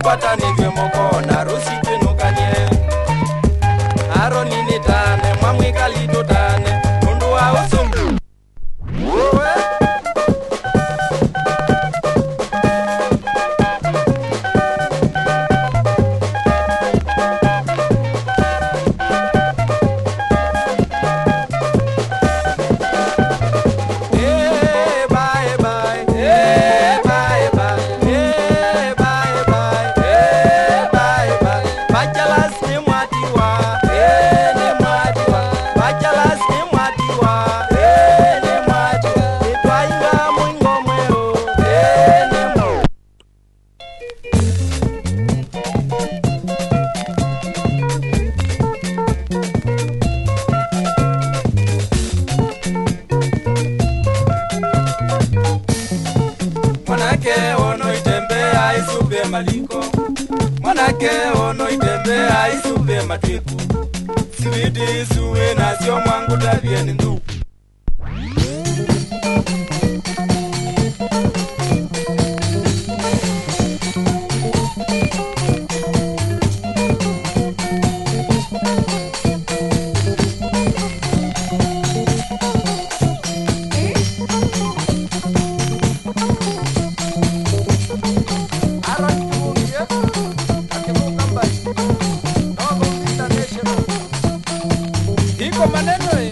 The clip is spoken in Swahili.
pata nivyo moko na rusi kwenu kanye aro nini tane mwamwika lito tane mundu wa usumbu maliko mwanake ono itembea isube matwiku siwidi suwe na sio mwangu tabia ni ndugu Iko maneno